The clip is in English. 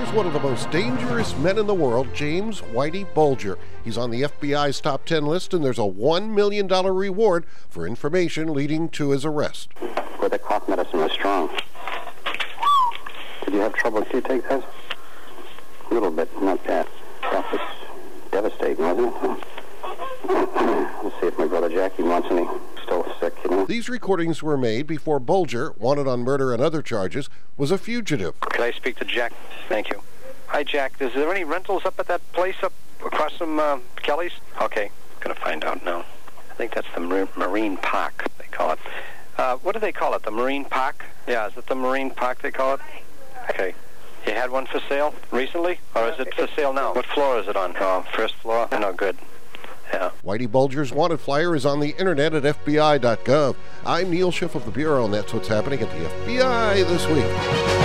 Here's one of the most dangerous men in the world, James Whitey Bulger. He's on the FBI's top 10 list, and there's a $1 million reward for information leading to his arrest. Where the cough medicine was strong. Did you have trouble? Did you take that? A little bit, not bad. That was devastating, wasn't it? Let's see if my brother Jackie wants any. Still sick, you know. These recordings were made before Bulger, wanted on murder and other charges, was a fugitive. Could I speak to Jack? Thank you. Hi, Jack. Is there any rentals up at that place up across from Kelly's? Okay, gonna find out now. I think that's the Marine Park, they call it. What do they call it? The Marine Park? Yeah, is it the Marine Park they call it? Okay. You had one for sale recently? Or is it for sale now? What floor is it on? Oh, first floor? No, good. Yeah. Whitey Bulger's wanted flyer is on the internet at FBI.gov. I'm Neil Schiff of the Bureau, and that's what's happening at the FBI this week.